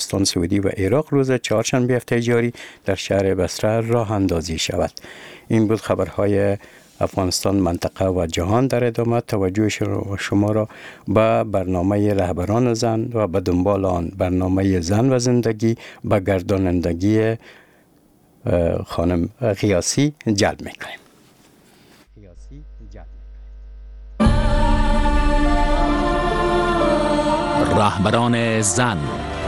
عربستان سعودی و عراق روز چهارشنبه هفته جاری در شهر بصره راه اندازی شود. این بود خبرهای افغانستان، منطقه و جهان. در ادامه توجه شما را به برنامه رهبران زن و به دنبال آن برنامه زن و زندگی به گردانندگی خانم غیاسی جلب می‌کنیم. رهبران زن.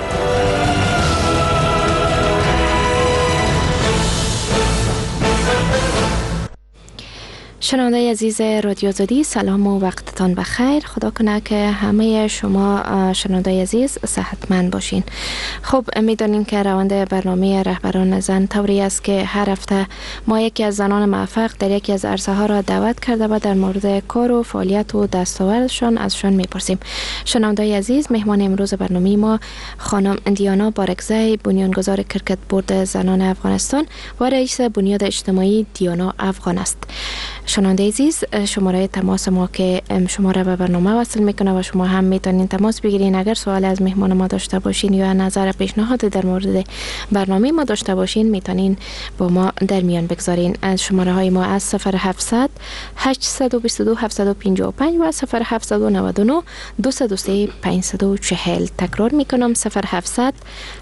شنونده عزیز رادیو آزادی، سلام و وقتتان بخیر. خدا کنه که همه شما شنونده عزیز صحتمند باشین. خب میدونین که روند برنامه رهبران زن طوری است که هر هفته ما یکی از زنان موفق در یکی از عرصه ها را دعوت کرده و در مورد کار و فعالیت و دستاوردشان ازشان میپرسیم. شنونده عزیز، مهمان امروز برنامه ما خانم دیانا بارکزی، بنیانگذار کرکت بورد زنان افغانستان و رئیس بنیاد اجتماعی دیانا افغان است. شنونده عزیز، شماره تماس ما که شما را به برنامه وصل میکنه و شما هم میتونین تماس بگیرین اگر سوال از مهمان ما داشته باشین یا نظر پیشنهاد در مورد برنامه ما داشته باشین، میتونین با ما در میان بگذارین. از شماره های ما از 0700 822 755 و 0799 203 540. تکرار میکنم 0700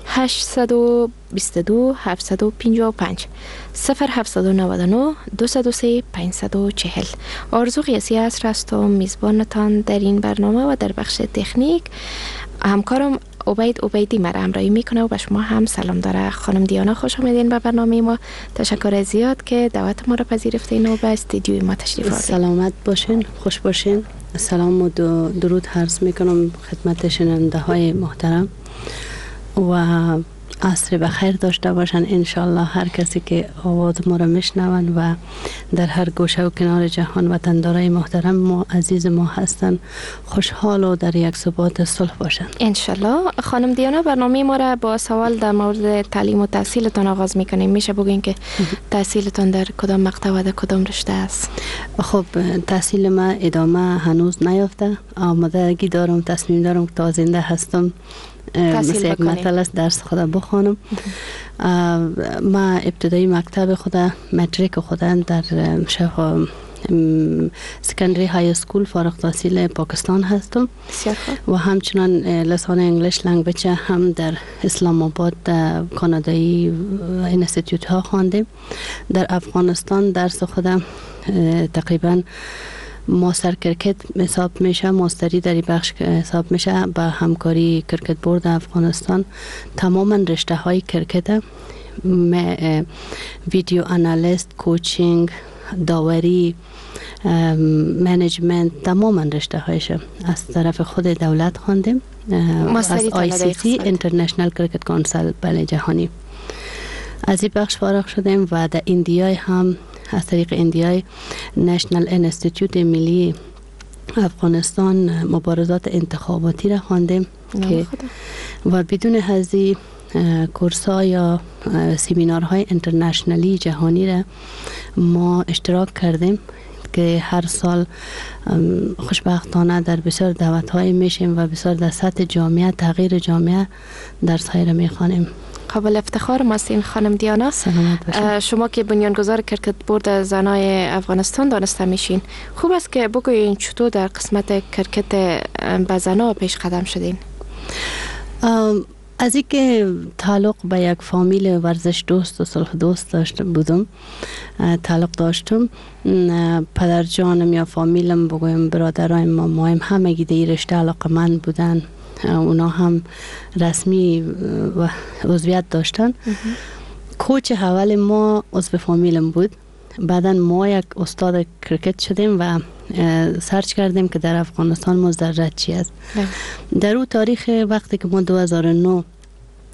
822 755 0799 203 540. آرزو قیاسی عصر هستم، میزبانتان در این برنامه و در بخش تکنیک همکارم عبیدی مرا همراهی میکنه و به شما هم سلام داره. خانم دیانا، خوش آمدین به برنامه ما. تشکر زیاد که دعوت ما را پذیرفتین و به استودیوی ما تشریف آوردین. سلامت باشین، خوش باشین. سلام و درود عرض میکنم خدمت شنونده های محترم و عصر بخیر داشته باشن انشالله هر کسی که آواز ما را میشنون و در هر گوشه و کنار جهان وطندارای محترم ما عزیز ما هستن خوشحال و در یک ثبات صلح باشن انشالله. خانم دیانا، برنامه ما را با سوال در مورد تعلیم و تحصیلتان آغاز میکنیم. میشه بگین که تحصیلتان در کدام مقطع و در کدام رشته است؟ خب تحصیل ما ادامه هنوز نیافته، آمادگی دارم، تصمیم دارم که تا زنده هستم مثل یک مثل است درس خدا بخوانم. ما ابتدایی مکتب خدا متریک خدا در سکندری های اسکول فارغ التحصیل پاکستان هستم و همچنان لسان انگلیش لنگویج هم در اسلام آباد کانادایی اینستیتوت ها خواندیم. در افغانستان درس خودم تقریبا ماستر کرکت حساب میشه، ماستری در این بخش حساب میشه با همکاری کرکت بورد افغانستان. تماما رشته های کرکت، ویدیو آنالیست، کوچینگ، داوری، منیجمنت، تماما رشته هایش از طرف خود دولت خواندیم از ICC اینترنشنل کرکت کانسل بله جهانی. از این بخش فارغ شدیم و در ایندیای هم از طریق ایندیای نشنل انستیتوت ملی افغانستان مبارزات انتخاباتی را خواندیم که و بدون هزی کورس‌ها یا سمینارهای اینترنشنالی جهانی را ما اشتراک کردیم که هر سال خوشبختانه در بسیار دعوت‌های میشیم و بسیار در سطح جامعه تغییر جامعه درس‌های را میخوانیم. قابل افتخار ماستین خانم دیانا. شما که بنیانگذار کرکت بورد زنای افغانستان دانسته میشین، خوب است که بگویین چطور در قسمت کرکت به زنا پیش قدم شدین؟ از اینکه تعلق به یک فامیل ورزش دوست و صلح دوست بودم، تعلق داشتم، پدر جانم یا فامیلم بگویم برادرایم مامایم همگی در رشته علاقه‌مند بودن، اونا هم رسمی و عضویت داشتن. کوچ اول ما عضو فامیلم بود، بعدا ما یک استاد کرکت شدیم و سرچ کردیم که در افغانستان مزدرج چی است. در اون تاریخ وقتی که ما 2009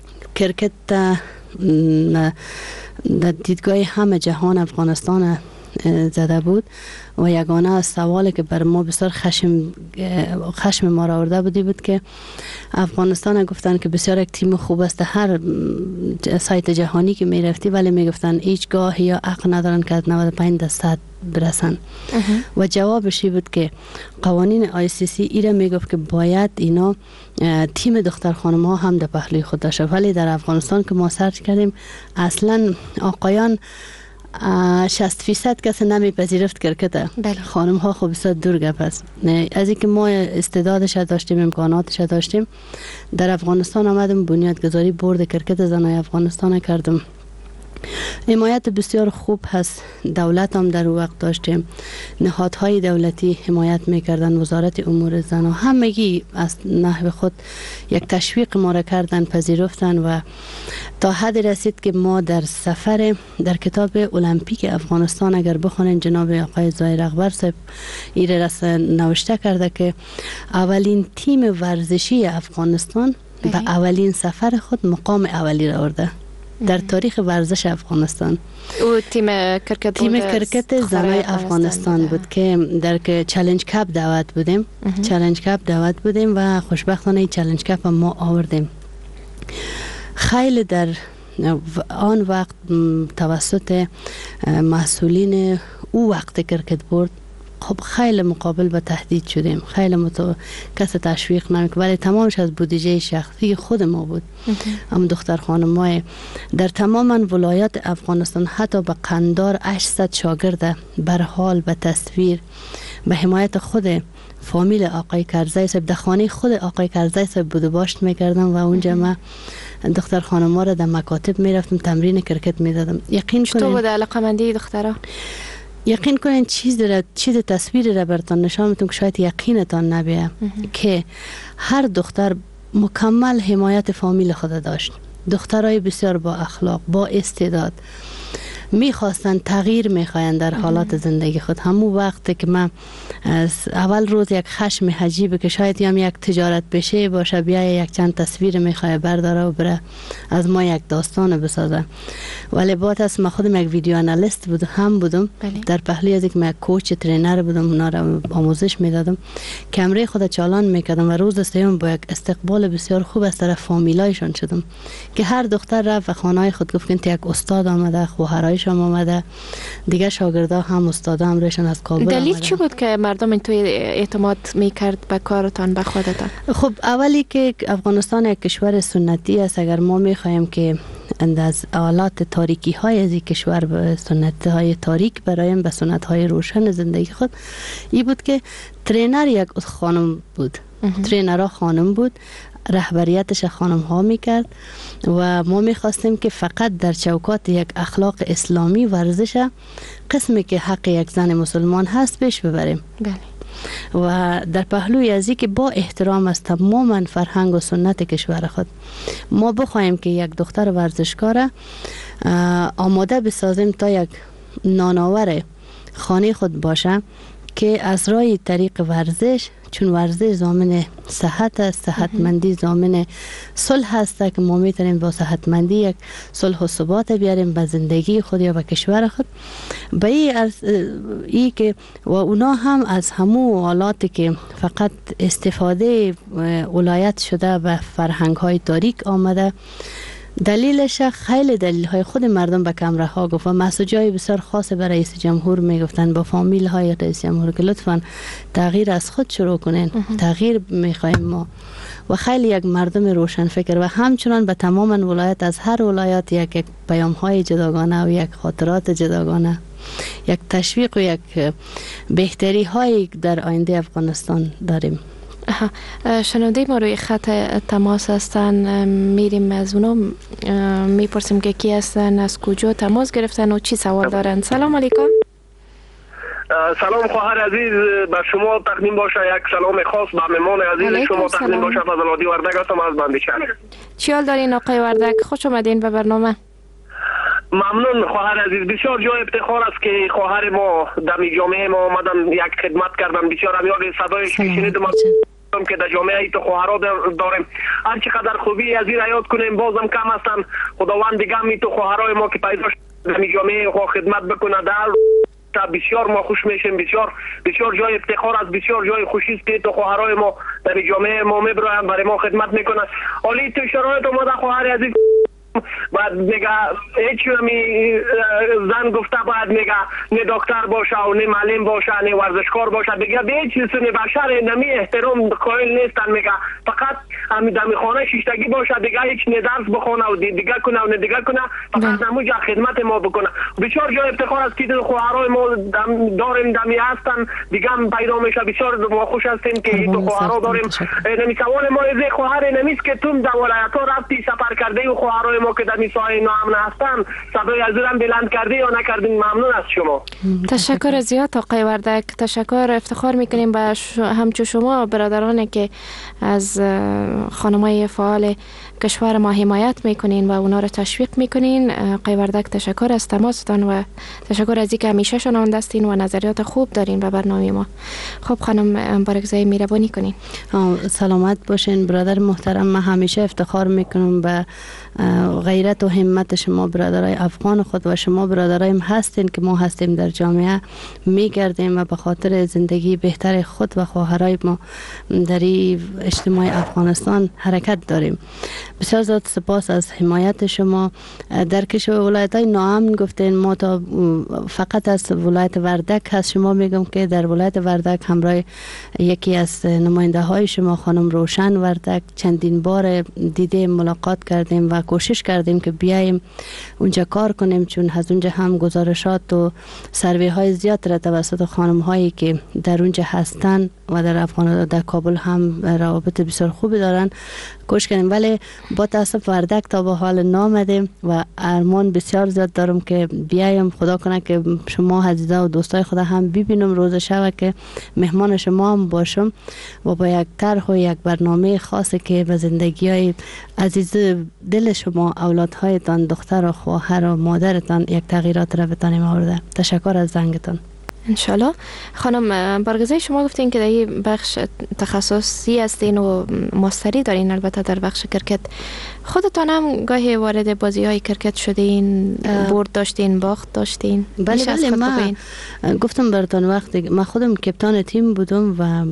کرکت در دیدگاه همه جهان افغانستان زده بود و یگانه از سوالی که بر ما بسیار خشم ما را آورده بود که افغانستان گفتن که بسیار یک تیم خوب است، هر سایت جهانی که می رفتی ولی می گفتن هیچگاه یا حق ندارن که از 95% برسن. و جوابش بود که قوانین ICC ایره می گفت که باید اینا تیم دختر خانم ها هم در پهلوی خود داشته، ولی در افغانستان که ما سرچ کردیم اصلا آقایان 60% کسی نمیپذیرفت کرکت. خانم ها خب بسیار دور گپ است. از اینکه ما استعدادش داشتیم، امکاناتش داشتیم، در افغانستان آمدم بنیادگذاری بورد کرکت زنای افغانستان کردم. حمایت بسیار خوب هست، دولت هم در وقت داشتیم، نهادهای دولتی حمایت میکردن، وزارت امور زن و همگی از نحو خود یک تشویق ما را کردن، پذیرفتن و تا حد رسید که ما در سفر در کتاب المپیک افغانستان اگر بخونین جناب آقای ظاهر اکبر صاحب ایره نوشته کرده که اولین تیم ورزشی افغانستان به اولین سفر خود مقام اولی را آورده در تاریخ ورزش افغانستان. او تیم کرکت زنای افغانستان بود که در چالش کپ دعوت بودیم و خوشبختانه چالش کپ ما آوردیم. خیلی در آن وقت توسط مسئولین او وقت کرکت بورد خب خیلی مقابل به تهدید شدیم، خیلی کسی تشویق نمی‌کرد، ولی تمامش از بودجه شخصی خود ما بود. هم دختر خانم‌های در تمام ولایات افغانستان حتی به قندار 800 شاگرد بر حال به تصویر به حمایت خود فامیل آقای کرزی صاحب در خانه خود آقای کرزی صاحب بود و باشت می‌کردم و اونجا ما دختر خانم‌ها را در مکاتب می‌رفتم تمرین کرکت می‌دادم. یقین کنید چطور بود علاقه‌مندی دخترها؟ یقین کنین چیز تصویری را براتون نشان میتونم که شاید یقینتان نبیه که هر دختر مکمل حمایت فامیل خود داشت. دخترای بسیار با اخلاق، با استعداد، میخواستن تغییر میخواین در حالات زندگی خود. همون وقت که من اول روز یک خشم عجیبه که شاید یک تجارت بشه باشه، بیا یک چند تصویر میخواه برداره و بره از ما یک داستان بسازه، ولی بعد از ما خودم یک ویدیو آنالیست بودم در پهلوی از یک من کوچ ترینر بودم، اونا را آموزش میدادم، کمره خود چالان میکردم و روز سوم با یک استقبال بسیار خوب از طرف فامیلایشون شدم که هر دختر رفت و خانه‌های خود گفت که یک استاد آمده، خواهرایش هم آمده، دیگه شاگردا هم استادا هم رشن از کابل. دلیل چی بود که مردم این توی اعتماد میکرد به کارتان، به خودتان؟ خب اولی که افغانستان یک کشور سنتی است، اگر ما میخوایم که از آلات تاریکی های از این کشور به سنت های تاریک برایم به سنت های روشن زندگی خود، این بود که ترینر یک خانم بود، ترینرها خانم بود، رهبریتش خانم ها میکرد و ما میخواستیم که فقط در چوکات یک اخلاق اسلامی ورزش قسمی که حق یک زن مسلمان هست پیش ببریم. بله. و در پهلوی ازی که با احترام از تماما فرهنگ و سنت کشور خود ما بخوایم که یک دختر ورزشکار آماده بسازیم تا یک نانآور خانه خود باشه که از رای طریق ورزش، چون ورزش ضامن صحت است، صحتمندی ضامن صلح است که ما میتونیم با صحتمندی یک صلح و ثبات بیاریم به زندگی خود یا به کشور خود. به ای که و اونا هم از همو حالاتی که فقط استفاده ولایت شده و فرهنگ های تاریک آمده، دلیلش خیلی دلیل های خود مردم به کمره ها گفت و مسیجای بسیار خاص به رئیس جمهور میگفتن، با فامیل های رئیس جمهور که لطفاً تغییر از خود شروع کنین، تغییر میخوایم ما. و خیلی یک مردم روشن فکر و همچنان به تمام ولایت، از هر ولایت یک پیام های جداگانه و یک خاطرات جداگانه، یک تشویق و یک بهتری های در آینده افغانستان داریم. شنونده ما روی خط تماس هستن، میریم از اونا میپرسیم که کی هستن، از کجا تماس گرفتن و چی سوال دارن. سلام علیکم. سلام خواهر عزیز، به شما تقدیم باشه یک سلام خاص به مهمان عزیز شما تقدیم باشه. فضل‌الدی وردک هستم از بندیشهر. چی حال دارین آقای وردک؟ خوش آمدین به برنامه. ممنون خواهر عزیز، بسیار جای افتخار است که خواهر ما در جامعه ما آمدن یک خدمت کردن. بسیار هم یاد صدایش شنیدم که در جامعه تو خواهرها داریم، هر چقدر خوبی از این یاد کنیم بازم کم هستن. خداوند دیگه می تو خواهرای ما که پیدا شد در جامعه خو خدمت بکنه، در تا بسیار ما خوش میشیم. بسیار جای افتخار است، بسیار جای خوشی است که تو خواهرای ما در جامعه ما میبرن، برای ما خدمت میکنن. حالی تو شرایط اومده خواهر عزیز بعد میگه هیچ زن گفته باید میگه نه دکتر باشه و نه معلم باشه نه ورزشکار باشه، دیگه به هیچ چیز بشر نمی احترام قائل نیستن. میگه فقط همین دم خانه شیشتگی باشه، دیگه هیچ نه درس بخونه و دیگه کنه و نه دیگه کنه، فقط همونجا خدمت ما بکنه. بسیار جای افتخار است که خواهرای ما داریم دمی هستن، دیگه هم پیدا میشه. بسیار ما خوش هستیم که تو خواهرا داریم. نمی سوال ما از خواهر نمیست که تو در ولایت ها رفتی سفر کرده و خواهرای ما که در میسای ناامن هستن صدای از هم بلند کرده یا نکردین؟ ممنون از شما. تشکر زیاد آقای وردک، تشکر. افتخار میکنیم به همچون شما برادرانی که از خانمای فعال کشور ما حمایت میکنین و اونا رو تشویق میکنین. آقای وردک تشکر از تماستان و تشکر از اینکه همیشه شنونده هستین و نظریات خوب دارین به برنامه ما. خب خانم بارگزای مهربانی کنین. سلامت باشین برادر محترم. من همیشه افتخار میکنم به غیرت و همت شما برادرای افغان خود و شما برادرایم هستین که ما هستیم در جامعه میگردیم و به خاطر زندگی بهتر خود و خواهرای ما در اجتماع افغانستان حرکت داریم. بسیار زیاد سپاس از حمایت شما. در کشور ولایت های ناامن گفتین، ما تا فقط از ولایت وردک هست. شما میگم که در ولایت وردک همراه یکی از نماینده های شما خانم روشن وردک چندین بار دیده ملاقات کردیم و کوشش کردیم که بیایم اونجا کار کنیم، چون از اونجا هم گزارشات و سروی های زیاد را توسط خانم هایی که در اونجا هستن و در افغانستان در کابل هم روابط بسیار خوبی دارن کوشش کردیم، ولی با تاسف وردک تا به حال نامدیم و ارمان بسیار زیاد دارم که بیایم. خدا کنه که شما عزیزا و دوستای خدا هم ببینم روز شب که مهمان شما هم باشم و با یک طرح و یک برنامه خاصی که به زندگی های عزیز دل شما، اولادهایتان، دختر و خواهر و مادرتان یک تغییرات را بتانیم آورده. تشکر از زنگتان. انشالله. خانم بارگزای شما گفتین که در این بخش تخصصی هستین و ماستری دارین البته در بخش کرکت. خودتان هم گاهی وارد بازی های کرکت شدین؟ برد داشتین، باخت داشتین؟ بله من گفتم براتون وقتی من خودم کپتان تیم بودم و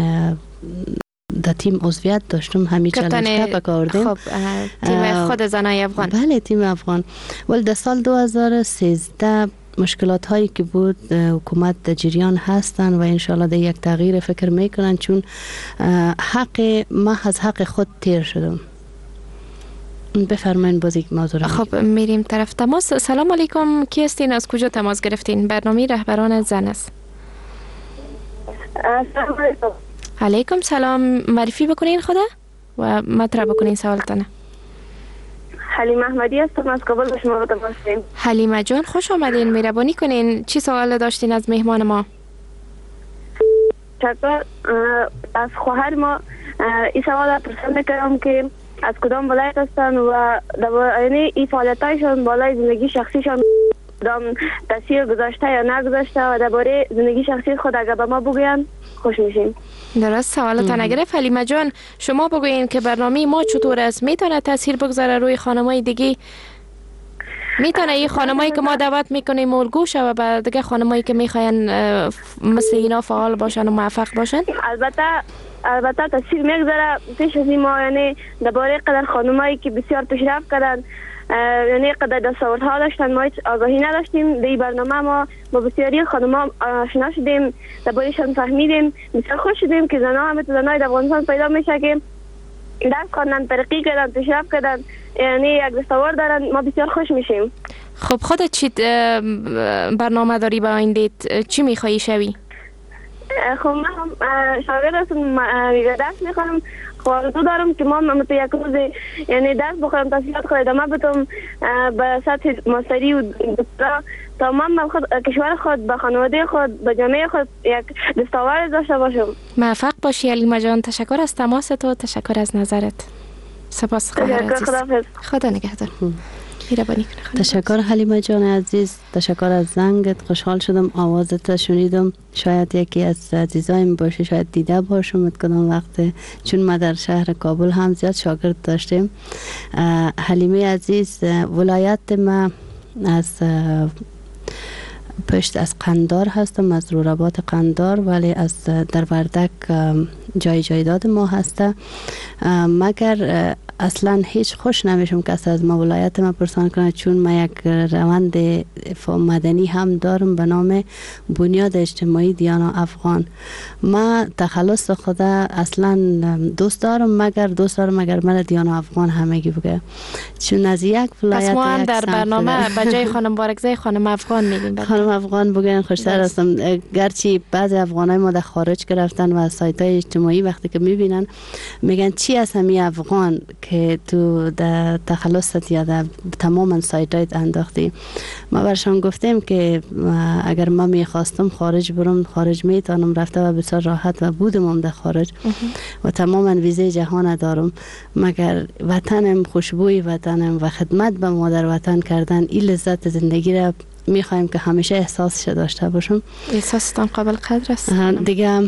در تیم عضویت داشتم، همین چالش کپ کردیم. خب تیم خود زنای افغان؟ بله تیم افغان. ولی در سال 2013 مشکلات هایی که بود حکومت در جریان هستن و انشالله در یک تغییر فکر میکنن، چون ما از حق خود تیر شدم. بفرمایید بازی موضوع. خب میریم طرف تماس. سلام علیکم، کی هستین؟ از کجا تماس گرفتین؟ برنامه رهبران زن است. سلام علیکم. علیکم سلام. معرفی بکنین خدا و مطرح بکنین سوالتانه. حلیمه احمدی هستم، از کابل به شما تماس داریم. حلیمه جان خوش آمدین، مهربانی کنین. چی سوال داشتین از مهمان ما؟ چطور از خواهر ما این سوال پرسید میکنم که از کدام ولایت هستن و یعنی این فعالیتایشان بالای زندگی شخصیشان کدام تاثیر گذاشته یا نگذاشته و درباره زندگی شخصی خود اگر به ما بگوین خوش میشیم. درست، سوالتان نگرفت. حلیمه جان شما بگوین که برنامه ما چطور است؟ میتونه تاثیر بگذاره روی خانمای دیگه؟ میتونه این خانمایی که ما دعوت میکنیم الگو شه و بعد دیگه خانمایی که میخواین مثل اینا فعال باشن و موفق باشن؟ البته تاثیر میگذاره. پیش از این ما یعنی درباره قدر خانمایی که بسیار پیشرفت کردن، یعنی قدر دستاوردها داشتن، ما هیچ آگاهی نداشتیم. در این برنامه ما با بسیاری خانم‌ها آشنا شدیم، درباره‌شان فهمیدیم، بسیار خوش شدیم که زن‌ها هم مثل زن‌های افغانستان پیدا میشه که درس خواندن، ترقی کردن، پیشرفت کردن، یعنی یک دستاورد دارن. ما بسیار خوش میشیم. خب خودت چی برنامه داری به آینده؟ چی میخوایی شوی؟ خب من شاگرد هستم، درس میخوام. آرزو دارم که ما مثل یک روز یعنی درس بخورم، تحصیلات خود ادامه بدم به سطح ماستری و دکترا، تا من خود کشور خود، به خانواده خود، به جامعه خود یک دستاورد داشته باشم. موفق باشی حلیمه جان. تشکر از تماس تو، تشکر از نظرت. سپاس خواهر عزیز. خدا نگهدار. تشکر حلیمه جان عزیز، تشکر از زنگت. خوشحال شدم آوازت شنیدم. شاید یکی از عزیزایم باشه، شاید دیده باشم کدام وقت، چون ما در شهر کابل هم زیاد شاگرد داشتیم. حلیمه عزیز، ولایت ما از پشت از قندار هستم، از رورابات قندار، ولی از در وردک جایداد ما هسته. مگر اصلا هیچ خوش نمیشم کسی از ما ولایت ما پرسان کنه، چون ما یک روند مدنی هم دارم به نام بنیاد اجتماعی دیانا افغان. ما تخلص خدا اصلا دوست دارم، مگر من دیانا افغان همگی بگه، چون از یک ولایت پس ما در برنامه به جای خانم بارکزی خانم افغان میگیم. خانم افغان بگن خوشتر هستم، گرچه بعضی افغانای ما در خارج گرفتن و از سایت های اجتماعی وقتی که میبینن میگن چی از همی افغان که تو در تخلصت یا در تماما سایتایت انداختی. ما برشان گفتیم که اگر ما میخواستم خارج برم، خارج میتونم رفته و بسیار راحت و بودم در خارج و تماما ویزه جهان دارم، مگر وطنم، خوشبوی وطنم و خدمت به مادر وطن کردن، این لذت زندگی را میخوایم که همیشه احساسش داشته باشم. احساستان قابل قدر است دیگه.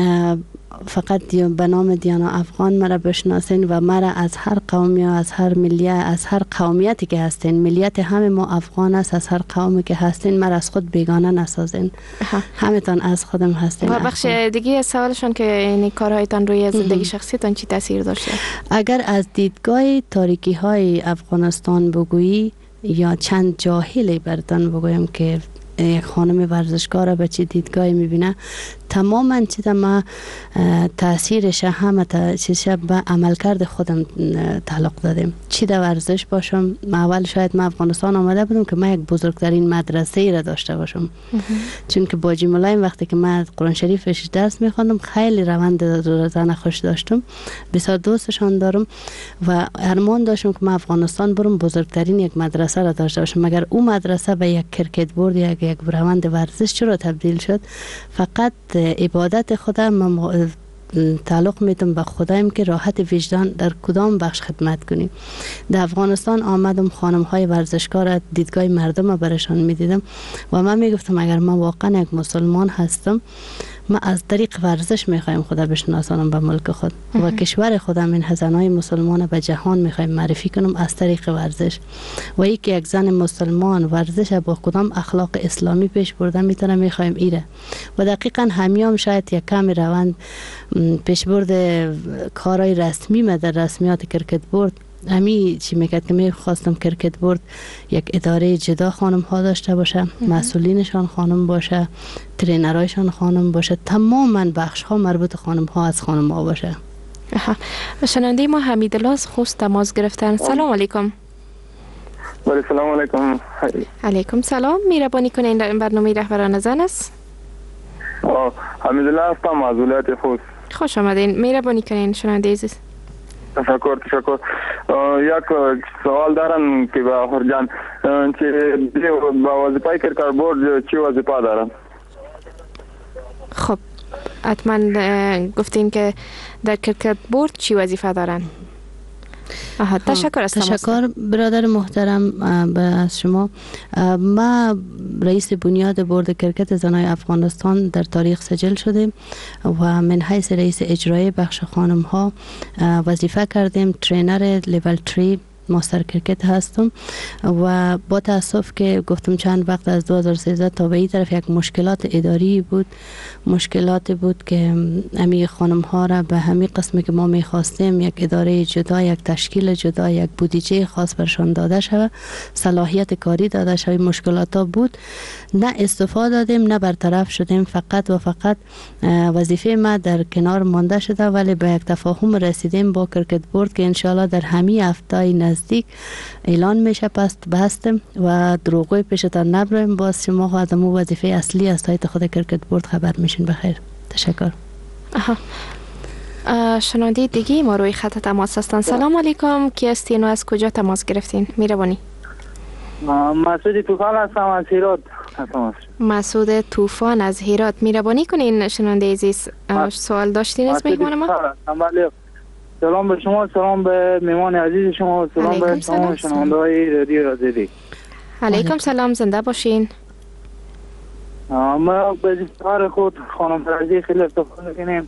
فقط به نام دیانا افغان مرا بشناسین و مرا از هر قومی و از هر ملیت، از هر قومیتی که هستین، ملیت همه ما افغان است، از هر قومی که هستین مرا از خود بیگانه نسازین. همتان از خودم هستین. و بخش دیگه سوالشون که این کارهایتان روی زندگی شخصیتان چی تاثیر داشته؟ اگر از دیدگاه تاریکی های افغانستان بگویی یا چند جاهلی برتان بگویم که یک خانم ورزشکار به چه دیدگاهی میبینه، تماما چیزا ما تاثیرش همه چیزا به عملکرد خودم تعلق دادیم. چی در ورزش باشم، اول شاید من افغانستان آمده بودم که من یک بزرگترین مدرسه ای را داشته باشم، چون که باجی ملایم وقتی که من قرآن شریفش درس میخواندم خیلی روند روزانه خوش داشتم، بسیار دوستشان دارم و ارمان داشتم که من افغانستان برم بزرگترین یک مدرسه را داشته باشم. مگر اون مدرسه به یک کرکت بورد یا یک روند ورزش چرا تبدیل شد؟ فقط عبادت خودم تعلق میتم به خدایم که راحت وجدان در کدام بخش خدمت کنیم. در افغانستان آمدم، خانم های ورزشکار دیدگاه مردم برشان میدیدم و من میگفتم اگر من واقعا یک مسلمان هستم، ما از طریق ورزش میخوایم خدا بشناسانم به ملک خود و کشور خودم، این زنای مسلمان به جهان میخوایم معرفی کنم از طریق ورزش. و یک زن مسلمان ورزش با کدام اخلاق اسلامی پیش برده میتونه میخوایم ایره و دقیقا همیام شاید یک کم روند پیش برده کارهای رسمی ما در رسمیات کرکت بورد همی چی میگد که میخواستم کرکت بورد یک اداره جدا خانم ها داشته باشه، مسئولینشان خانم باشه، ترینرایشان خانم باشه، تماما بخش ها مربوط خانم ها از خانم ها باشه. شنونده ما حمیدالله از خوست تماس گرفتن. سلام علیکم. سلام علیکم. علیکم سلام. مهربانی کنین در این برنامه رهبران زن است. حمیدالله هستم از ولایت خوست. خوش آمدین. مهربانی کنین شنونده عزیز. تشکر. یک سوال دارم که با آخر جان چه با وظیفه کرکت بورد چی وظیفه دارم؟ خب حتما گفتین که در کرکت بورد چی وظیفه دارن؟ تشکر برادر محترم از شما. ما رئیس بنیاد بورد کرکت زنای افغانستان در تاریخ سجل شدیم و من حیث رئیس اجرایی بخش خانم ها وظیفه کردیم. ترینر لیول 3 ماستر کرکت هستم و با تاسف که گفتم چند وقت از 2013 تا به این طرف یک مشکلات اداری بود، مشکلاتی بود که امی خانم ها را به همین قسمی که ما میخواستیم، یک اداره جدا، یک تشکیل جدا، یک بودجه خاص برشان داده شود، صلاحیت کاری داده شود، مشکلات ها بود، نه استفاده دادیم نه برطرف شدیم. فقط و فقط وظیفه ما در کنار مانده شده، ولی به یک تفاهم رسیدیم با کرکت بورد که انشالله در همین هفته نزدیک اعلان میشه پس بستم و دروغوی پیشتان نبریم. باز شما از مو وظیفه اصلی از سایت خود کرکت بورد خبر میشین. بخیر. تشکر. شنونده دیگه ما روی خط تماس هستن. سلام علیکم. کی هستین و از کجا تماس گرفتین؟ مهربانی. مسعود طوفان هستم از هرات. مسعود طوفان از هرات. مهربانی کنین شنونده عزیز سوال داشتین از مهمان ما؟ سلام به شما، سلام به میمان عزیز شما، سلام به شما شنونده های رادیو آزادی. علیکم سلام، زنده باشین. ما به کار خود خانم فرزی خیلی افتخار میکنیم.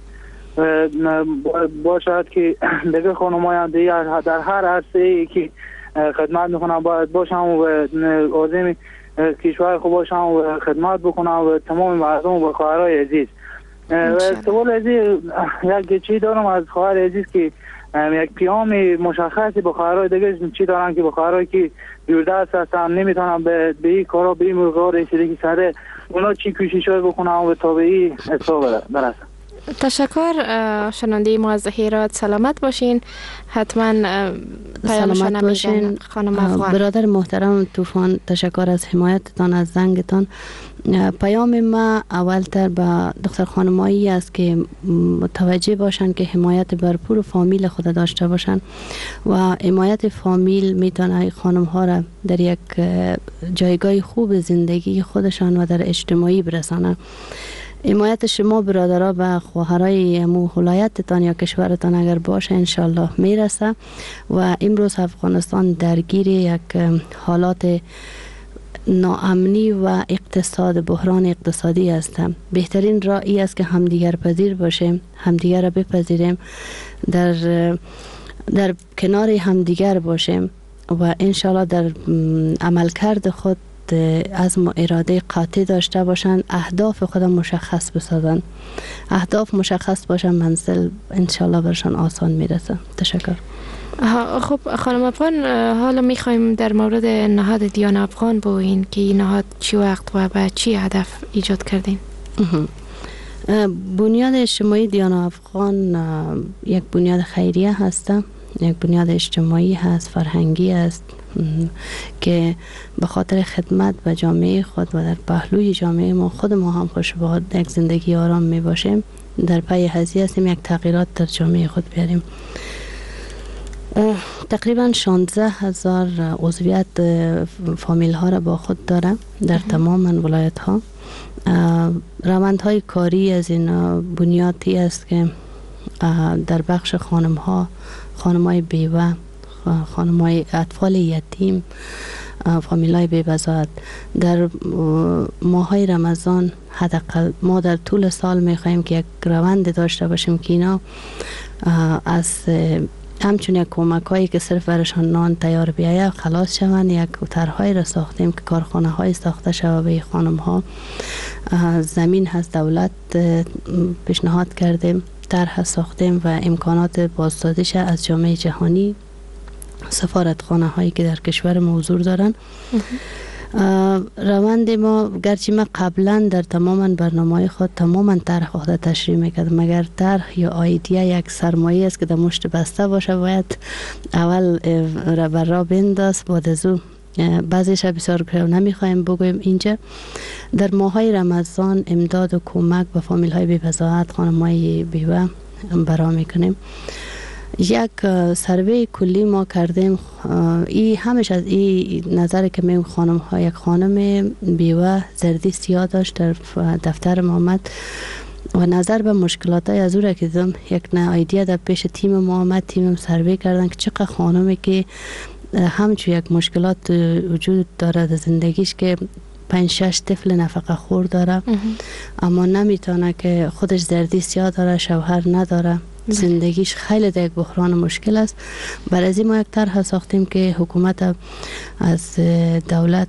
باشد که دیگه خانم های دیگر در هر عرصه ای که خدمت میکنم باید باشم و عازم کشور خوب باشم و خدمت بکنم و تمام مردم و خواهرای عزیز. و سوال عزیز یک چی دارم از خواهر عزیز که یک پیام مشخصی به خواهرای دیگه چی دارن که به خواهرای که دوردست هستن نمیتونن به این کارا به این مقدار رسیدگی سره اونا چی کوششای بکنن و تا به این حساب برسن. تشکر. شنونده ما از هرات سلامت باشین. حتما سلامت باشین خانم افغان. برادر محترم طوفان، تشکر از حمایتتان، از زنگتان. پیام ما اولتر به دختر خانمایی است که متوجه باشن که حمایت برپور فامیل خود داشته باشن و حمایت فامیل میتونه خانم ها را در یک جایگاه خوب زندگی خودشان و در اجتماعی برسانه. حمایت شما برادرها و خواهرای ولایتتان یا کشورتان اگر باشه انشالله میرسه. و امروز افغانستان درگیر یک حالات ناامنی و بحران اقتصادی است. بهترین راه ای است که همدیگر پذیر باشیم، همدیگر را بپذیریم، در کنار همدیگر باشیم و انشالله در عملکرد خود عزم و اراده قاطع داشته باشند، اهداف خود مشخص بسازند. اهداف مشخص باشن، منزل انشالله برشان آسان میرسه. تشکر. خب خانم افغان، حالا میخوایم در مورد نهاد دیان افغان بگویین که این نهاد چی وقت و به چی هدف ایجاد کردین؟ بنیاد اجتماعی دیان افغان یک بنیاد خیریه هست، یک بنیاد اجتماعی هست، فرهنگی است که به خاطر خدمت به جامعه خود و در پهلوی جامعه ما خود ما هم خوشبخت یک زندگی آرام می باشیم، در پی هزینه هستیم یک تغییرات در جامعه خود بیاریم. تقریبا 16,000 عضویت فامیل ها را با خود داره در تمام ولایت ها. روندهای کاری از این بنیادی است که در بخش خانم‌های بیوه، خانم‌های اطفال یتیم، فامیلای بی‌بضاعت، در ماهای رمضان حداقل ما در طول سال می‌خواهیم که یک روند داشته باشیم که اینا از همچون یک کمک‌هایی که صرف برشان نان تیار بیاید خلاص شوند. یک طرح‌هایی را ساختیم که کارخانه‌های ساخته شود به خانم‌ها. زمین هست، دولت پیشنهاد کردیم، طرح ساختیم و امکانات بازدادش از جامعه جهانی، سفارتخانه هایی که در کشور ما حضور دارن. روند ما گرچه ما قبلا در تماما برنامه خود تماما طرح خود تشریح میکرد، مگر طرح یا ایده یک سرمایه است که در مشت بسته باشه، باید اول بر راه بنداز، بعد از او بعضیش بسیار نمیخوایم بگویم اینجا. در ماهای رمضان امداد و کمک به فامیل های بی‌بضاعت، خانم‌های بیوه برا میکنیم. یک سروی کلی ما کردیم. ای همش از این نظر که می خانم ها، یک خانم بیوه زردی سیاه داشت در دفتر محمد و نظر به مشکلات های از او را که دیدم، یک ایده در پیش تیم محمد، تیم سروی کردن که چقدر خانمی که همچون یک مشکلات وجود داره در زندگیش که 5-6 طفل نفقه خور داره اما نمیتونه، که خودش زردی سیاه داره، شوهر نداره، زندگیش خیلی در یک بحران مشکل است. برای از این ما یک طرح ساختیم که حکومت از دولت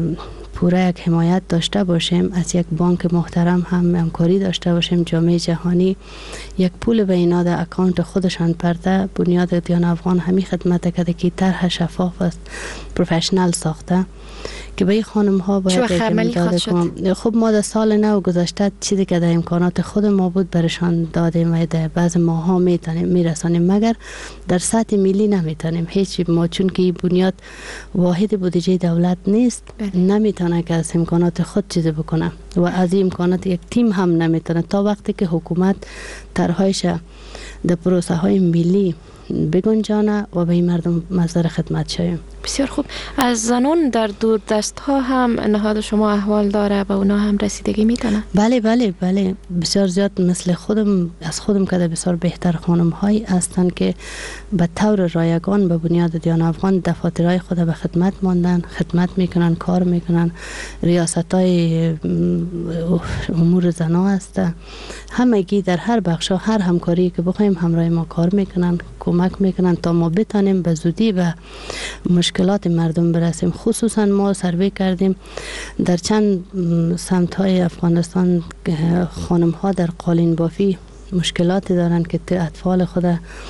پوره یک حمایت داشته باشیم، از یک بانک محترم هم همکاری داشته باشیم، جامعه جهانی یک پول به اینا در اکانت خودشان پرده. بنیاد دیان افغان همی خدمت کرده که طرح شفاف است، پروفشنال ساخته که به این خانم ها باید امداد کنم. خب ما در سال نو گذشته چیزی که در امکانات خود ما بود برشان دادیم و در بعض ماها میرسانیم، مگر در سطح ملی نمیتونیم هیچ. ما چون که بنیاد واحد بودجه دولت نیست، نمیتونه که از امکانات خود چیزی بکنه و از این امکانات یک تیم هم نمیتونه تا وقتی که حکومت طرحهایش در پروسه های ملی بگنجانه و به این مردم مصدر خدمت شویم. بسیار خوب. از زنان در دور دست ها هم نهاد شما احوال داره، به اونا هم رسیدگی میتونه؟ بله بله بله، بسیار زیاد. مثل از خودم که بسیار بهتر خانم هایی هستند که به طور رایگان به بنیاد دیان افغان دفاترهای خود به خدمت ماندن، خدمت میکنن، کار میکنن. ریاست های امور زنا هست، همگی در هر بخش هر همکاری که بخوایم همراه ما کار میکنن، کمک کمک میکنن تا ما بتانیم به زودی به مشکلات مردم برسیم. خصوصا ما سروی کردیم در چند سمت های افغانستان خانم ها در قالین بافی مشکلاتی دارن که اطفال خود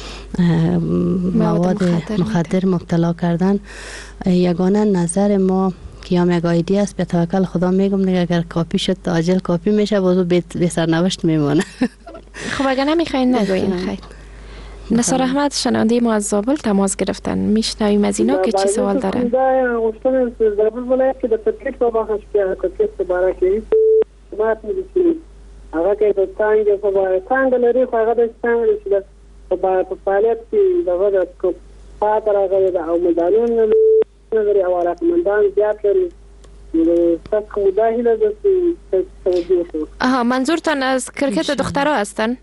مواد مخدر مبتلا کردن. یگانه نظر ما که یا یک ایدی است، به توکل خدا میگم دیگه اگر کاپی شد تا اجل کاپی میشه، بازو به سرنوشت میمونه. خب اگر نمیخواین نگوین خیر. نصار احمد شنونده ما از زابل تماس گرفتن، میشنویم از اینا که چی سوال دارن. گفتن زابل ولایت که در ترکیب با بخش که ترکیب برای مات می‌دید هغه کې د څنګه په څنګه لري خو هغه د څنګه چې په فعالیت کې دغه د پات راغلي او مدانون لري او علاقمندان زیات لري تاسو مداهله د توجه منظورتان از کرکت دخترها هستن؟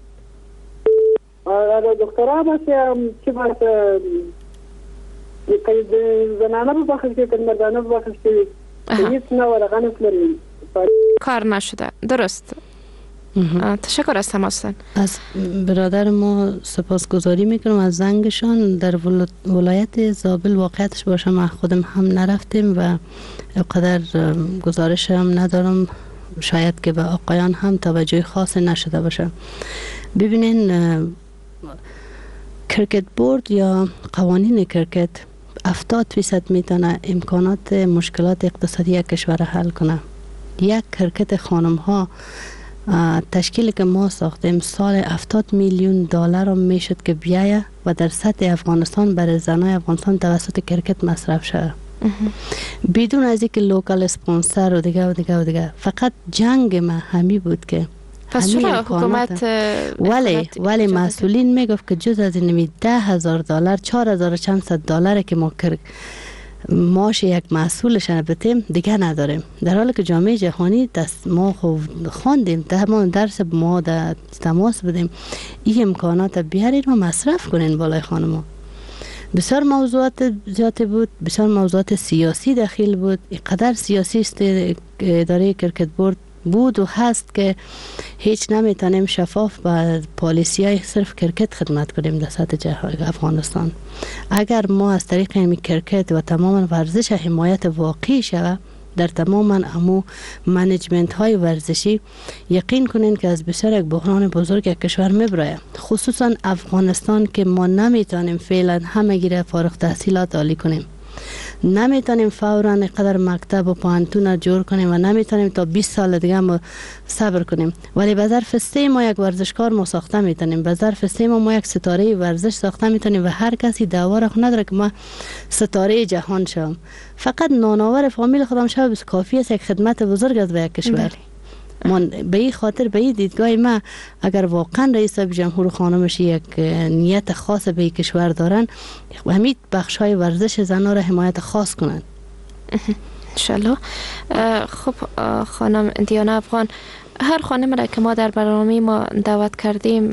دخترها باشه که باشه زنانه به بخش که مردانه به بخش که هیچ نوع رقم لري کار نشده. درست. تشکر از تماسن. از برادر ما سپاسگزاری میکنم از زنگشان. در ولایت زابل واقعیتش باشه ما خودم هم نرفتیم و قدر گزارش هم ندارم، شاید که به آقایان هم توجه خاص نشده باشه. ببینین کرکت بورد یا قوانین کرکت 70% میتونه امکانات مشکلات اقتصادی یک کشور حل کنه. یک کرکت خانم ها تشکیلی که ما ساختیم سال 70 میلیون دلار هم میشد که بیایه و در سطح افغانستان برای زنای افغانستان توسط کرکت مصرف شده بدون از اینکه لوکال اسپانسر و دیگه. فقط جنگ ما همی بود که پس چرا حکومت ولی مسئولین میگفت که جز از این $10,000 $4,500 که ما ماش یک مسئولشان بتیم دیگه نداریم، در حالی که جامعه جهانی ما خواندیم درس ما در تماس بدیم این امکانات بیارین و مصرف کنین بالای خانما. بسیار موضوعات زیادی بود، بسیار موضوعات سیاسی داخل بود. اینقدر سیاسی است اداره کرکت بورد بود و هست که هیچ نمیتونیم شفاف با پالیسی های صرف کرکت خدمت کنیم در سطح افغانستان. اگر ما از طریق این کرکت و تمام ورزش حمایت واقعی شود در تمام امو منیجمنت های ورزشی، یقین کنین که از بسیار یک بحران بزرگ یک کشور میبره، خصوصا افغانستان که ما نمیتونیم فعلا همه گیره فارغ تحصیلات عالی کنیم، نمیتونیم فوراً قدر مکتب و پانتون جور کنیم و نمیتونیم تا 20 سال دیگه ما صبر کنیم. ولی به ظرف 3 ماه یک ورزشکار ما ساخته میتونیم، به ظرف 3 ماه یک ستاره ورزش ساخته میتونیم و هر کسی دعوا را نداره که ما ستاره جهان شوم. فقط نانآور فامیل خودم شوم بس کافی است، یک خدمت بزرگ است به یک کشور. من به این خاطر به این دیدگاه ما اگر واقعا رئیس جمهور خانمش یک نیت خاص به این کشور دارن، همین بخش های ورزش زنان را حمایت خاص کنند انشالله. خب خانم دیانا افغان، هر خانم را که ما در برنامه ما دعوت کردیم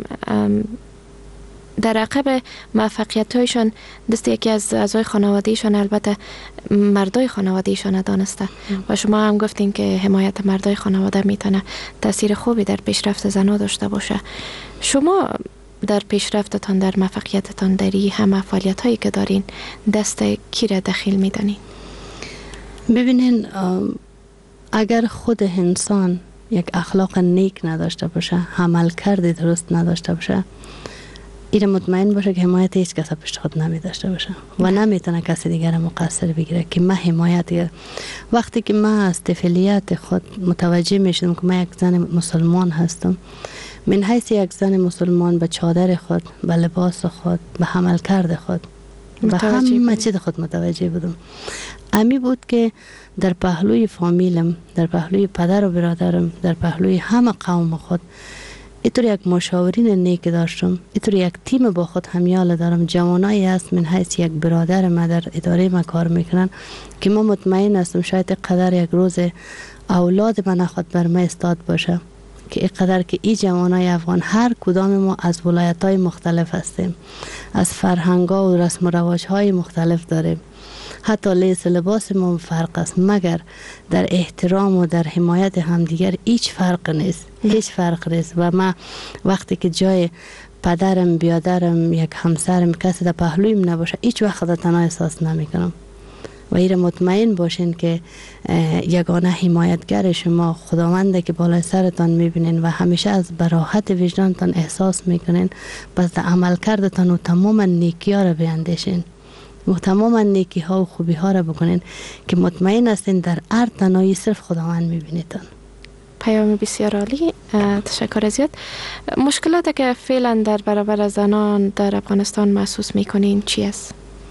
در عقب موفقیت هایشان دست یکی از اعضای خانوادهشان، البته مردای خانوادهشان دانسته و شما هم گفتین که حمایت مردای خانواده میتونه تاثیر خوبی در پیشرفت زنها داشته باشه. شما در پیشرفتتان، در موفقیتتان، در این همه فعالیت هایی که دارین دست کی را دخیل میدانین؟ ببینین، اگر خود انسان یک اخلاق نیک نداشته باشه، عمل کرده درست نداشته باشه، این مطمئن باشه که حمایت هیچ کس پیش خود نمی داشته باشه و نمیتونه کسی دیگر مقصر بگیره که من حمایت. وقتی که من از طفلیت خود متوجه میشدم که من یک زن مسلمان هستم، من حیث یک زن مسلمان به چادر خود، به لباس خود، به عمل کرده خود، به همه چیز خود متوجه بودم. امی بود که در پهلوی فامیلم، در پهلوی پدر و برادرم، در پهلوی همه قوم خود اینطور یک مشاورین نیک داشتم، اینطور یک تیم با خود همیال دارم. جوانایی هست من حیث یک برادر ما در اداره ما کار میکنن که ما مطمئن هستم شاید قدر یک روز اولاد من خود بر ما استاد باشه که اینقدر که این جوانای افغان هر کدام ما از ولایت‌های مختلف هستیم، از فرهنگ‌ها و رسم و رواج‌های مختلف داریم، حتی لباس ما فرق است، مگر در احترام و در حمایت همدیگر هیچ فرق نیست، هیچ فرق نیست. و ما وقتی که جای پدرم، بیادرم، یک همسرم، کسی در پهلویم نباشه، هیچ وقت خود تنها احساس نمیکنم. و ایره مطمئن باشین که یگانه حمایتگر شما خداونده که بالای سرتان میبینین و همیشه از براحت وجدانتان احساس میکنین. پس در عمل کردتان و تمام نیکی ها را بیندیشین و تمام نیکی ها و خوبی ها را بکنین که مطمئن هستین در هر تنهایی صرف خداوند میبینیتان. پیام بسیار عالی، تشکر زیاد. مشکلاتی که فعلا در برابر زنان در افغانستان محسوس میکنین چی است؟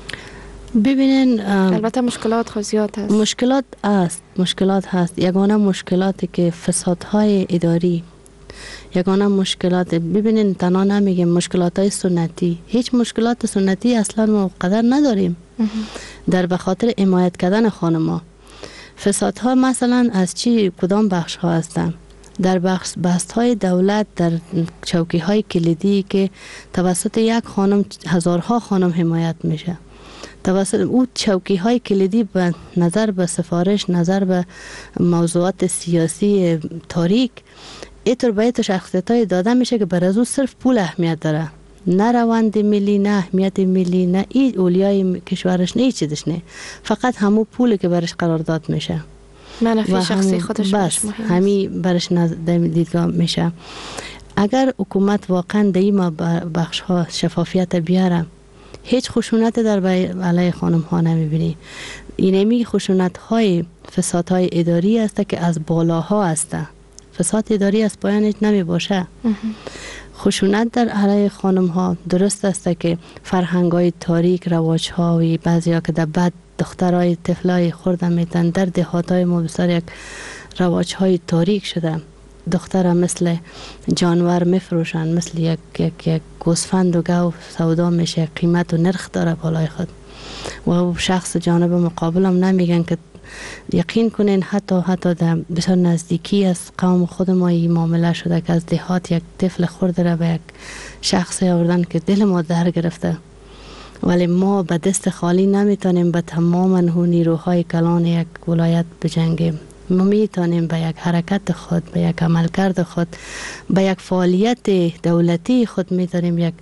ببینین البته مشکلات خود زیاد هست. مشکلات هست. یگانه مشکلاتی که فسادهای اداری، یگانه مشکلات، ببینین تنها نمیگیم مشکلات های سنتی، هیچ مشکلات سنتی اصلا ما قدر نداریم در بخاطر حمایت کردن خانما. فسادها مثلا از چی کدام بخش ها هستن؟ در بست های دولت، در چوکی های کلیدی که توسط یک خانم هزارها خانم حمایت میشه. توسط او چوکی های کلیدی به نظر به سفارش، نظر به موضوعات سیاسی تاریک، اینطور به اینطور شخصیت های داده میشه که بر از او صرف پول اهمیت داره، نه روند ملی، نه اهمیت ملی، نه این اولیای کشورش، نه چیزش، نه فقط همو پولی که برش قرار داد میشه، منافع شخصی خودش بس همی برش دیدگاه میشه. اگر حکومت واقعا در این بخش ها شفافیت بیاره، هیچ خشونت در علیه خانم ها نمیبینی. اینمی خشونت های فساد های اداری است که از بالاها است. فساد اداری از پایانش نمی باشه. خشونت در علیه خانم ها درست است که فرهنگ های تاریک، رواج ها و بعضی ها که در بد دخترای طفلای خورده میتن، در دهات های ما بسیار یک رواج های تاریک شده. دختر مثل جانور میفروشن، مثل یک گوسفند و گاو سودا میشه، قیمت و نرخ داره بالای خود و شخص جانب مقابل هم نمیگن که یقین کنین حتی در بسیار نزدیکی از قوم خود ما این معامله شده که از دهات یک طفل خورده را به یک شخص آوردن که دل ما در گرفته. ولی ما به دست خالی نمیتونیم به تمام نیروهای کلان یک ولایت بجنگیم. ما میتونیم به یک حرکت خود، به یک عملکرد خود، به یک فعالیت دولتی خود میتونیم یک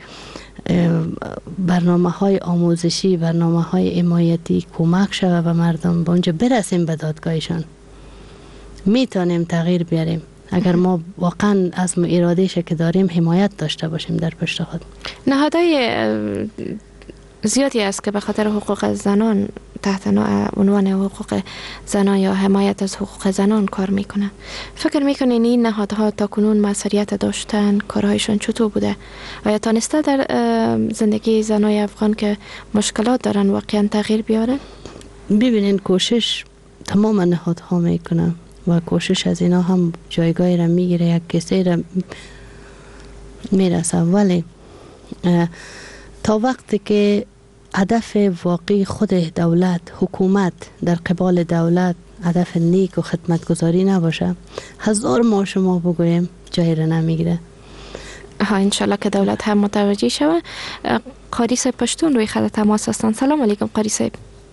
برنامه های آموزشی، برنامه های حمایتی کمک شوه و مردم به اونجا برسیم به دادگاهشان. میتونیم تغییر بیاریم اگر ما واقعا عزم و ارادهش که داریم حمایت داشته باشیم در پشت خود. نهادهای زیادی است که به خاطر حقوق زنان تحت عنوان حقوق زنان یا حمایت از حقوق زنان کار میکنن. فکر میکنین این نهادها تا کنون مسئولیت داشتن؟ کارهایشان چطور بوده؟ آیا تانسته در زندگی زنای افغان که مشکلات دارن واقعا تغییر بیاره؟ ببینین کوشش تمام نهادها میکنن و کوشش از اینا هم جایگاهی را میگیره، یک کسی را میرسه، ولی تا وقتی که هدف واقعی خود دولت، حکومت در قبال دولت هدف نیک و خدمتگزاری نباشه، هزار ما شما بگویم جایی را نمیگیره. انشالله که دولت هم متوجه شوه. قاری صاحب پشتون روی خط تماس هستن. سلام علیکم قاری صاحب.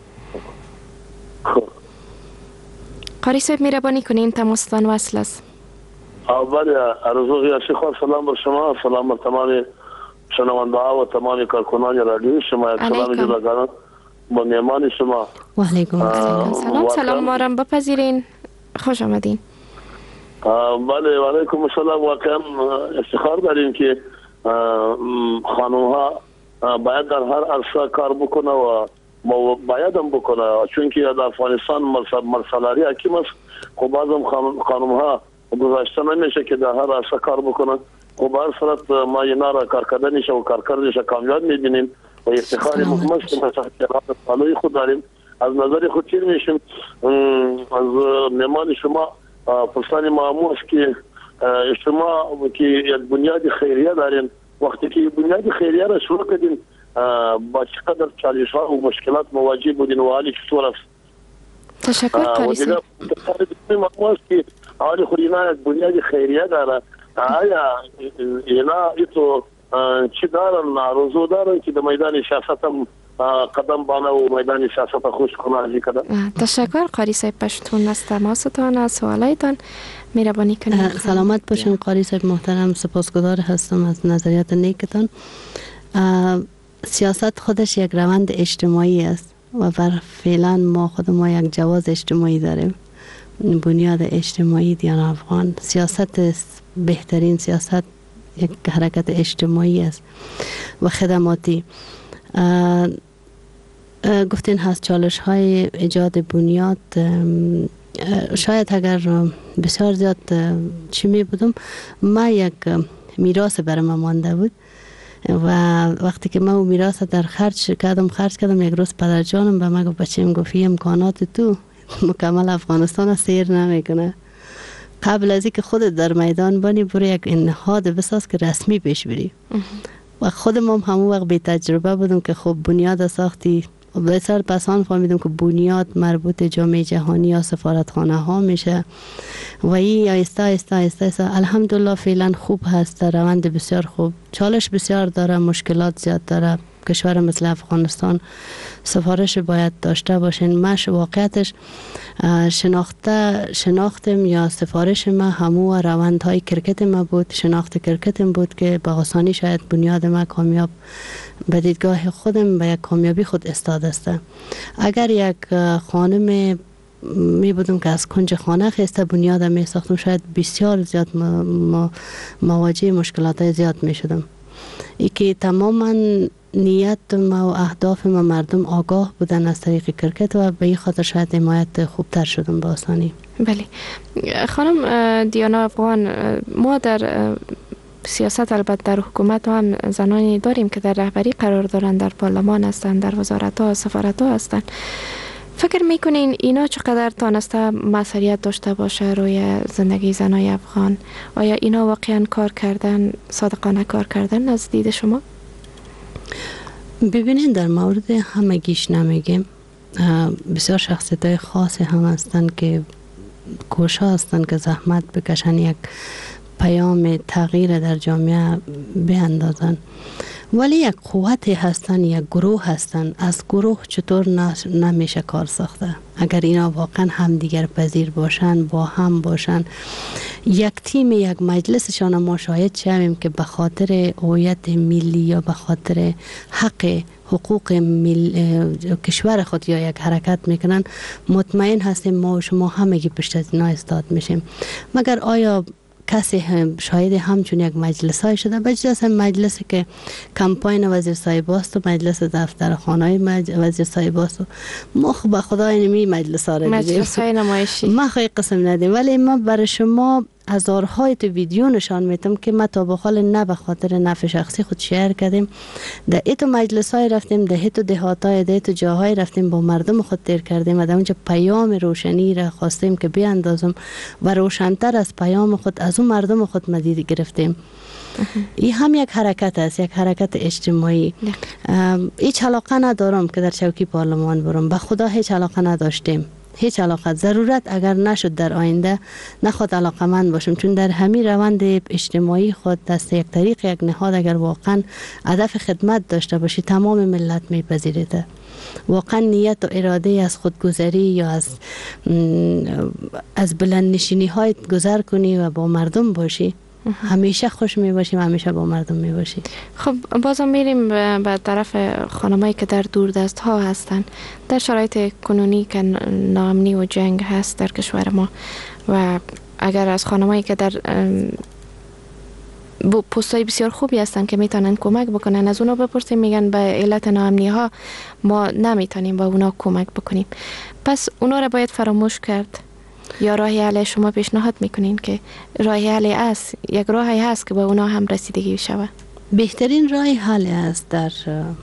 قاری صاحب مهربانی کنین تماستان وصل است. بله، عرض ریاسی خواه سلام بر شما، سلام بر تمام شنونده ها و تمام کارکنان رادیو شما، یک سلام جداگانه با میهمان شما. و علیکم السلام. سلام ما را بپذیرین، خوش آمدین. بله و علیکم السلام. واقعا افتخار داریم که خانم ها باید در هر عرصه کار بکنه و باید هم بکنه، چون که در افغانستان مرسلاری حکیم است. خب بعضم خانم ها گذاشته نمیشه که در هر عرصه کار بکنه. خب هر صورت ما اینا را کارکردنش و کارکردش کامیاب میبینیم و افتخار مهمست که مثلا بالای خود داریم. از نظر خود تیر میشیم از میمان شما پرسان معمول است که شما که یک بنیاد خیریه دارین، وقتی که بنیاد خیریه را شروع کردین با چقدر چالش ها و مشکلات مواجه بودین و حالی چطور است؟ تشکر قاری صاحب. معمول است که حالی خود اینا یک بنیاد خیریه داره، آیا اینا ایتو چی دارن، روزو دارن که در میدان سیاست هم قدم بانه و میدان سیاست خوش کنه از این کدام. تشکر قاری صاحب پشتون از تماستان، از سوالایتان مهربانی کنید. سلامت باشین قاری صاحب محترم، سپاسگزار هستم از نظریات نیکتان. سیاست خودش یک روند اجتماعی است و فعلا ما یک جواز اجتماعی داریم، بنیاد اجتماعی دیان افغان. سیاست بهترین سیاست یک حرکت اجتماعی است و خدماتی. گفتین هست چالش های ایجاد بنیاد، شاید اگر بسیار زیاد چی می بودم، ما یک میراث برای من مانده بود و وقتی که من میراث در خرج کردم یک روز پدر جانم به من گفت بچه‌م، گفت امکانات تو مکمل افغانستان سیر نمیکنه، قبل از اینکه خودت در میدان بانی برو یک نهاد بساز که رسمی پیش بری. و خودم هم همون وقت بی تجربه بودم که خب بنیاد ساختی و بسیار پسان فهمیدم که بنیاد مربوط جامعه جهانی یا سفارتخانه ها میشه و این آیسته الحمدلله فعلا خوب هست، روند بسیار خوب. چالش بسیار داره، مشکلات زیاد داره. کشور مثل افغانستان سفارش باید داشته باشین. مش واقعیتش شناختم یا سفارش ما همو روندهای کرکت ما بود، شناخت کرکتم بود که با آسانی شاید بنیاد ما کامیاب به دیدگاه خودم به یک کامیابی خود استاد است. اگر یک خانم می بودم که از کنج خانه خسته بنیاد می ساختم، شاید بسیار زیاد مواجه مشکلات زیاد می شدم. ای که تماما نیت ما و اهداف ما مردم آگاه بودن از طریق کرکت و به این خاطر شاید حمایت خوبتر شدم با آسانی. بله خانم دیانا افغان، ما در سیاست البته در حکومت هم زنانی داریم که در رهبری قرار دارند، در پارلمان هستند، در وزارت ها، سفارت ها هستند. فکر میکنین اینا چقدر تانسته مسئولیت داشته باشه روی زندگی زنای افغان؟ آیا اینا واقعا کار کردن، صادقانه کار کردن از دید شما؟ ببینین در مورد همگیش نمیگیم، بسیار شخصیت های خاصی هم هستن که کوشا هستن که زحمت بکشن یک پیام تغییر در جامعه بیاندازن، ولی یک قوتی هستن، یک گروه هستن. از گروه چطور نمیشه کار ساخته؟ اگر اینا واقعا هم دیگر پذیر باشن، با هم باشن، یک تیم، یک مجلسشان، ما شاهد شویم که به خاطر هویت ملی یا به خاطر حقوق کشور خود یا یک حرکت میکنن، مطمئن هستیم ما و شما همگی پشت از اینا استاد میشیم. مگر آیا کسی شاید همچون یک مجلس های شده؟ بجز مجلسی که کمپاین وزیر صاحب است و مجلس دفتر خانه وزیر صاحب است، ما به خدا اینمی مجلس ها را دیدیم، مجلس های نمایشی ما خیلی قسم ندیم. ولی ما برای شما هزارهای تو ویدیو نشان میتم که ما تا بخال نه به خاطر نفع شخصی خود شیر کردیم، در ایتو مجلس های رفتیم، در ایتو دهات های، در ایتو جاهای رفتیم، با مردم خود تیر کردیم و در اونجا پیام روشنی را خواستیم که بیاندازم و روشنتر از پیام خود از اون مردم خود مدید گرفتیم. این هم یک حرکت است، یک حرکت اجتماعی. هیچ علاقه ندارم که در چوکی پارلمان برم، به خدا هیچ علاقه نداشتیم، هیچ علاقه. ضرورت اگر نشد در آینده نخواد علاقه من باشم، چون در همین روند اجتماعی خود دست یک طریق یک نهاد اگر واقعا هدف خدمت داشته باشی تمام ملت میپذیرده. واقعا نیت و اراده از خودگذری یا از بلند نشینی های گذر کنی و با مردم باشی، همیشه خوش می باشیم، همیشه با مردم می باشیم. خب بازم میریم به طرف خانمایی که در دوردست ها هستن، در شرایط کنونی که ناامنی و جنگ هست در کشور ما، و اگر از خانمایی که در پستای بسیار خوبی هستن که میتونن کمک بکنن از اونا بپرسیم، میگن به علت ناامنی ها ما نمیتونیم با اونا کمک بکنیم. پس اونا را باید فراموش کرد یا راهی حل شما پیشنهاد میکنین که راهی حل است، یک راهی هست که با اونا هم رسیدگی شود؟ بهترین راهی حل است در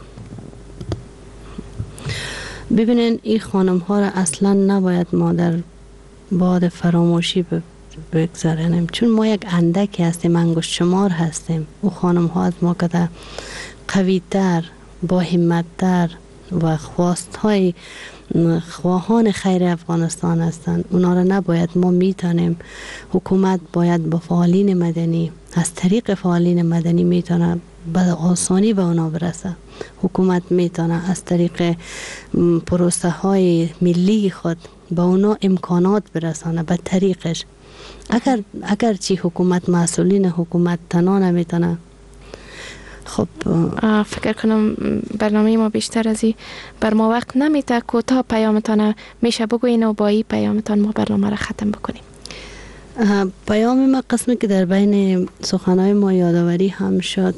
ببینین این خانم ها را اصلا نباید ما در باد فراموشی بگذارنیم، چون ما یک اندکی هستیم، انگشت شمار هستیم. او خانم ها از ما که قوی تر، با همت تر و خواست های خواهان خیر افغانستان هستند. اونا را نباید ما میتونیم، حکومت باید با فعالین مدنی، از طریق فعالین مدنی میتونه به آسانی به اونا برسه. حکومت میتونه از طریق پروسه های ملی خود به اونا امکانات برسانه به طریقش. اگر چی حکومت مسئولین حکومت تنها نمیتونه. خب فکر کنم برنامه ما بیشتر از این بر ما وقت نمیده. کوتاه پیامتان میشه بگوین و با این پیامتان ما برنامه را ختم بکنیم. پیام ما قسمی که در بین سخنهای ما یادآوری هم شد،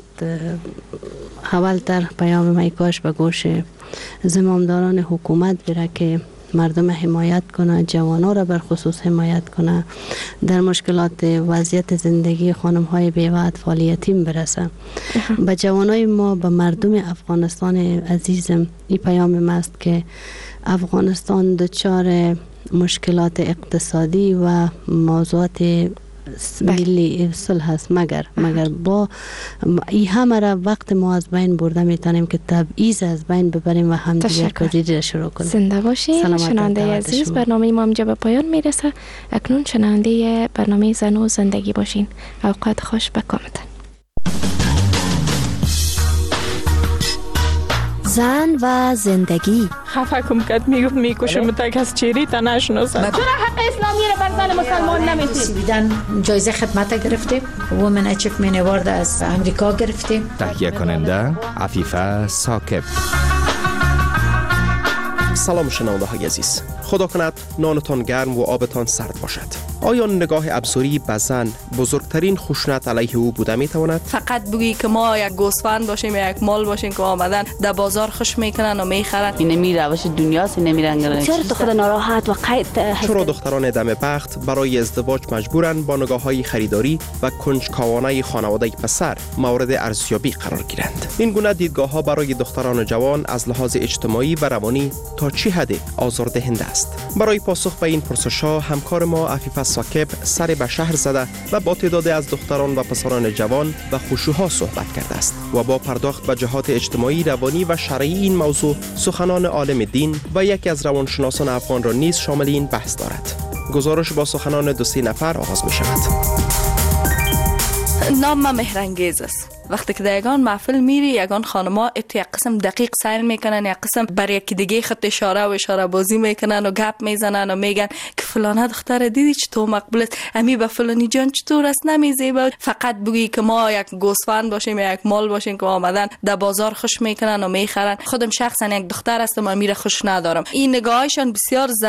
اولتر پیام میکاش به گوش زمامداران حکومت بره که مردم حمایت کنه، جوانا را برخصوص حمایت کنه، در مشکلات وضعیت زندگی خانم های بیوه اطفال یتیم برسه. به جوانای ما، به مردم افغانستان عزیزم این پیام ما است که افغانستان دچار مشکلات اقتصادی و موضوعات ملی صلح است، مگر با این همه را وقت ما از بین برده میتونیم که تبعیض از بین ببریم و همدیگر پذیری را شروع کنیم. زنده باشین شنونده عزیز. برنامه ما اینجا به پایان میرسه. اکنون شنونده برنامه زن و زندگی باشین. اوقات خوش بکامتن. زن و زندگی. خفه کم کد میگفت میکشم تا کس چیری تا نشناسم. چرا حق اسلامی را بر زن مسلمان نمیدید؟ بیدن جایزه خدمت گرفتیم. وومن اچیومنت اوارد از امریکا گرفتیم. تهیه کننده عفیفه ثاقب. سلام شنونده های عزیز، خدا کند نانتان گرم و آبتان سرد باشد. آیا نگاه ابزاری به زن بزرگترین خشونت علیه او بوده می تواند؟ فقط بگی که ما یک گوسفند باشیم، یک مال باشیم که آمدن در بازار خوش میکنن و میخرن. این نمی روش دنیاست، این نمی رنگ. چرا تو خود ناراحت و قید هستی؟ چرا دختران دم بخت برای ازدواج مجبورن با نگاه های خریداری و کنجکاوانه خانواده پسر مورد ارزیابی قرار گیرند؟ این گونه دیدگاه ها برای دختران جوان از لحاظ اجتماعی و روانی تا چه حد آزاردهنده است؟ برای پاسخ به این پرسش‌ها همکار ما عفیفه ثاقب سر به شهر زده و با تعدادی از دختران و پسران جوان و خشوها صحبت کرده است و با پرداخت به جهات اجتماعی، روانی و شرعی این موضوع سخنان عالم دین و یکی از روانشناسان افغان را نیز شامل این بحث دارد. گزارش با سخنان 2-3 نفر آغاز می شود. نام مهرنگیز است. وقتی که در یگان محفل میری، یگان خانما ات یک قسم دقیق سیل میکنن، یک قسم بر یکی دیگه خط اشاره و اشاره بازی میکنن و گپ میزنن و میگن که فلانه دختر دیدی چطور مقبول است، امی به فلانی جان چطور است، نمیزیبه. فقط بگی که ما یک گوسفند باشیم، یک مال باشیم که آمدن در بازار خوش میکنن و میخرن. خودم شخصا یک دختر هستم و میره خوش ندارم. این نگاهشان بسیار